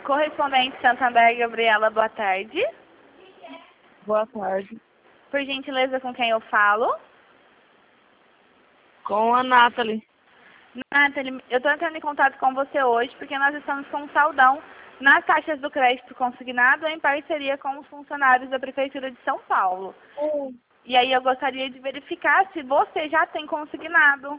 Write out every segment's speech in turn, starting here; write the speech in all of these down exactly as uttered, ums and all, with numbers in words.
Correspondente Santander, Gabriela, boa tarde. Boa tarde. Por gentileza, com quem eu falo? Com a Nathalie. Nathalie, eu estou entrando em contato com você hoje porque nós estamos com um saldão nas taxas do crédito consignado em parceria com os funcionários da Prefeitura de São Paulo. Hum. E aí eu gostaria de verificar se você já tem consignado.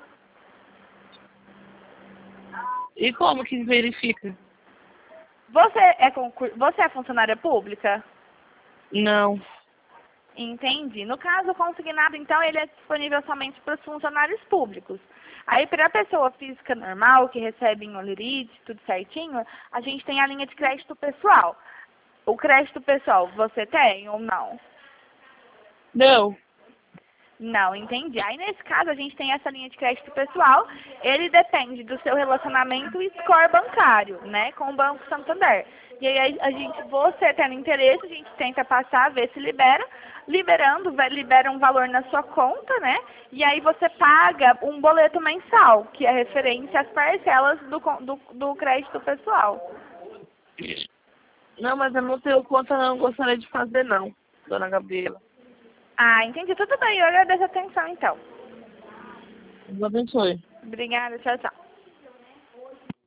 E como que verifica? Você é, concur... você é funcionária pública? Não. Entendi. No caso, o consignado, então, ele é disponível somente para os funcionários públicos. Aí, para a pessoa física normal, que recebe em Olerite, tudo certinho, a gente tem a linha de crédito pessoal. O crédito pessoal, você tem ou não? Não. Não, entendi. Aí, nesse caso, a gente tem essa linha de crédito pessoal. Ele depende do seu relacionamento e score bancário, né, com o Banco Santander. E aí, a gente, você tendo interesse, a gente tenta passar, ver se libera. Liberando, libera um valor na sua conta, né? E aí você paga um boleto mensal, que é referente às parcelas do, do, do crédito pessoal. Não, mas eu não tenho conta, não gostaria de fazer, não, dona Gabriela. Ah, entendi. Tudo bem. Eu agradeço a atenção, então. Deus abençoe. Obrigada. Tchau, tchau.